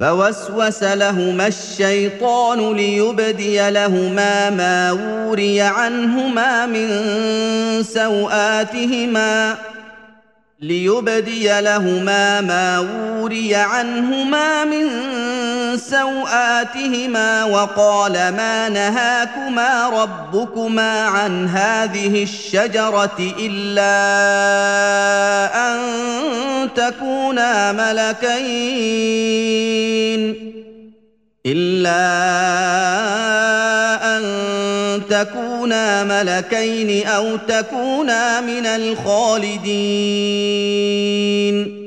فوسوس لهما الشيطان ليبدي لهما ما وري عنهما من سوآتهما وقال ما نهاكما ربكما عن هذه الشجرة إلا أن تكونا ملكين أو تكونا من الخالدين